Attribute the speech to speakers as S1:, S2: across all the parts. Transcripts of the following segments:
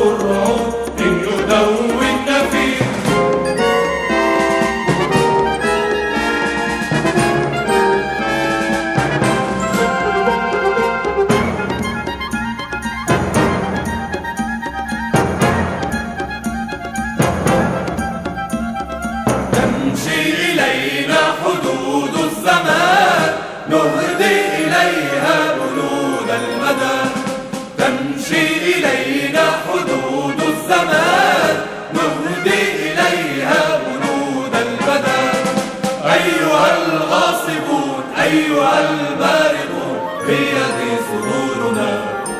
S1: الرعود إن يدوي النفير. تمشي إلينا حدود الزمان نهدي إليها بلود المدى. تمشي إلينا حدود الزمان نهدي إليها بلود المدى. أيها الغاصبون أيها المارقون بيد صدورنا.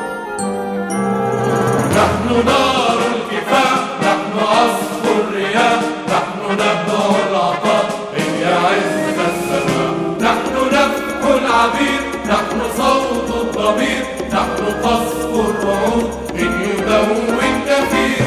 S1: نحن نار الكفاح نحن عصف الرياح نحن نبع العطاء إن يعز السماء. نحن نفح العبير نحن صوت الضمير نحن قصف الرعود إن يدوي النفير.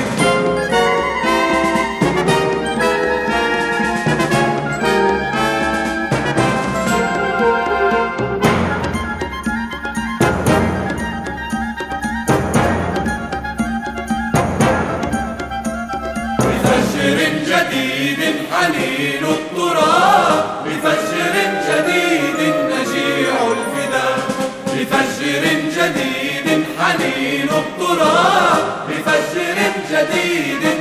S1: بفجر جديد حنين التراب بفجر جديد نجيع الفداء. بفجر جديد حنين التراب بفجر جديد